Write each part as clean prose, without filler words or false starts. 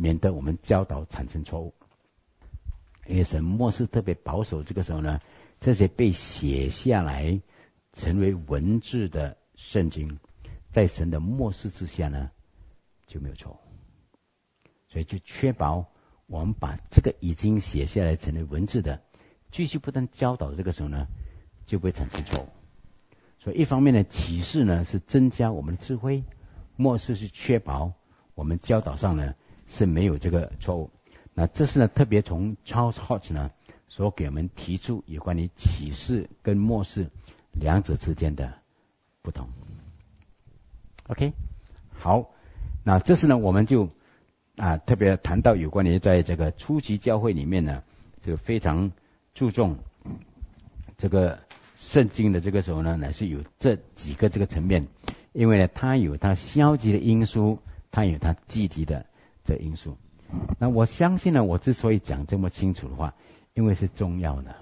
免得我们教导产生错误。因为神末世特别保守，这个时候呢，这些被写下来成为文字的圣经，在神的末世之下呢就没有错误，所以就确保我们把这个已经写下来成为文字的继续不断教导，这个时候呢就不会产生错误。所以一方面呢，启示呢是增加我们的智慧，末世是确保我们教导上呢是没有这个错误。那这是呢特别从 Charles Hodge 呢所给我们提出有关于启示跟末世两者之间的不同。 OK， 好，那这是呢我们就特别谈到有关于在这个初级教会里面呢，就非常注重这个圣经的这个时候呢，乃是有这几个这个层面，因为呢它有它消极的因素，它有它积极的这因素。那我相信呢，我之所以讲这么清楚的话，因为是重要的。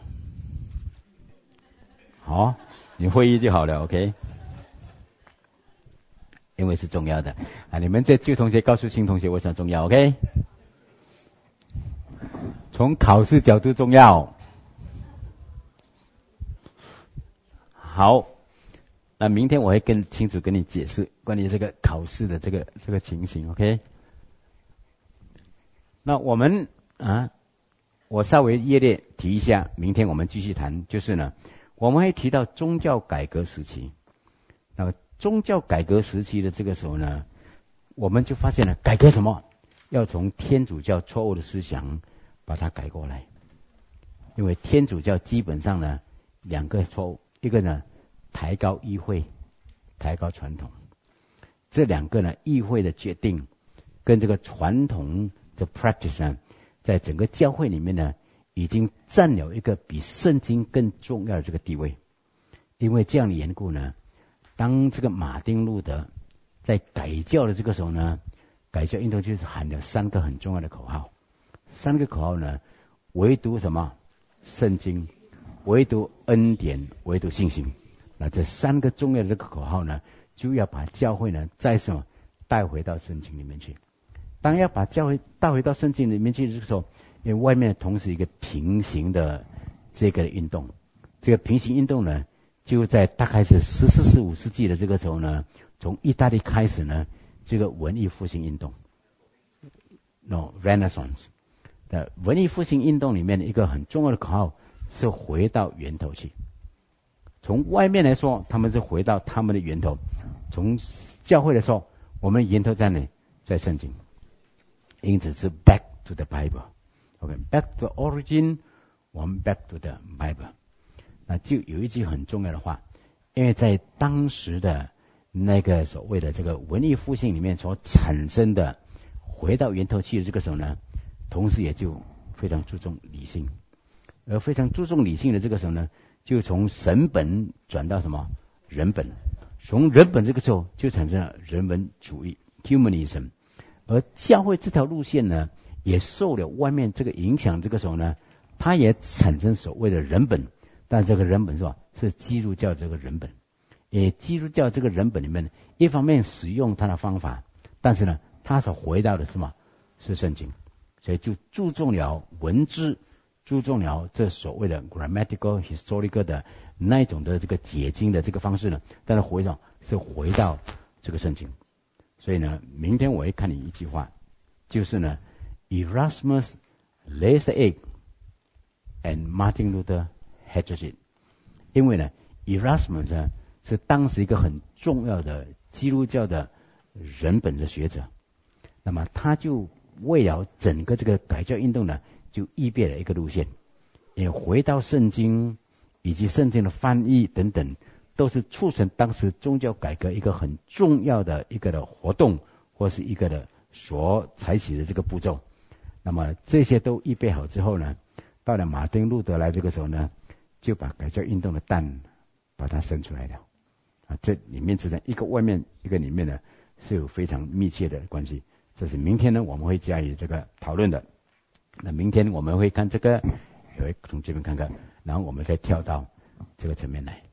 好，你会议就好了 ，OK？ 因为是重要的你们这旧同学告诉新同学为什么重要 ，OK？ 从考试角度重要。好，那明天我会更清楚跟你解释关于这个考试的这个情形 ，OK？ 那我们我稍微略略提一下，明天我们继续谈，就是呢，我们会提到宗教改革时期。那么宗教改革时期的这个时候呢，我们就发现了改革什么？要从天主教错误的思想把它改过来。因为天主教基本上呢两个错误，一个呢抬高议会，抬高传统。这两个呢，议会的决定跟这个传统的 practice 呢，在整个教会里面呢，已经占有一个比圣经更重要的这个地位。因为这样的缘故呢，当这个马丁路德在改教的这个时候呢，改教运动就是喊了3个很重要的口号。3个口号呢，唯独什么？圣经，唯独恩典，唯独信心。那这3个重要的这个口号呢，就要把教会呢再什么带回到圣经里面去。当要把教会带回到圣经里面去的这个时候，因为外面同时一个平行的这个运动，这个平行运动呢，就在大概是14、15世纪的这个时候呢，从意大利开始呢，这个文艺复兴运动 Renaissance 的文艺复兴运动里面的一个很重要的口号是回到源头去。从外面来说，他们是回到他们的源头；从教会来说，我们源头在哪？在圣经。因此是 back to the Bible。OK，back to the origin， 我们 back to the Bible。那就有一句很重要的话，因为在当时的那个所谓的这个文艺复兴里面所产生的回到源头去的这个时候呢，同时也就非常注重理性，而非常注重理性的这个时候呢，就从神本转到什么人本，从人本这个时候就产生了人文主义 humanism。而教会这条路线呢，也受了外面这个影响，这个时候呢，它也产生所谓的人本，但这个人本是吧？是基督教这个人本。基督教这个人本里面，一方面使用它的方法，但是呢，它所回到的是什么？是圣经，所以就注重了文字，注重了这所谓的 grammatical historical 的那一种的这个解经的这个方式呢，但是回到这个圣经。所以呢，明天我会看你一句话，就是呢 Erasmus lays the egg and Martin Luther hatches it。 因为呢 Erasmus 呢是当时一个很重要的基督教的人本的学者，那么他就为了整个这个改教运动呢，就预备了一个路线，也回到圣经以及圣经的翻译等等，都是促成当时宗教改革一个很重要的一个的活动，或是一个的所采取的这个步骤。那么这些都预备好之后呢，到了马丁路德来这个时候呢，就把改教运动的蛋把它生出来了。这里面之间一个外面一个里面呢，是有非常密切的关系。这是明天呢我们会加以这个讨论的。那明天我们会看这个，也会从这边看看，然后我们再跳到这个层面来。